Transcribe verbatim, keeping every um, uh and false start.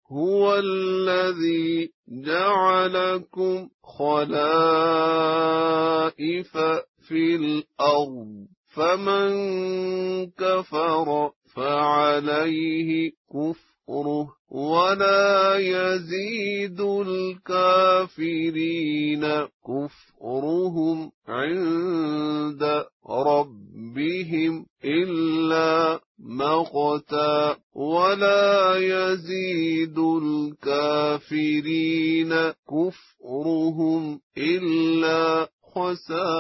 هو الذي جعلكم خلائف في الأرض فمن كفر فعليه كفره ولا يزيد الكافرين كفرهم عند ربهم إلا مقتا ولا يزيد الكافرين كفرهم إلا خسارا.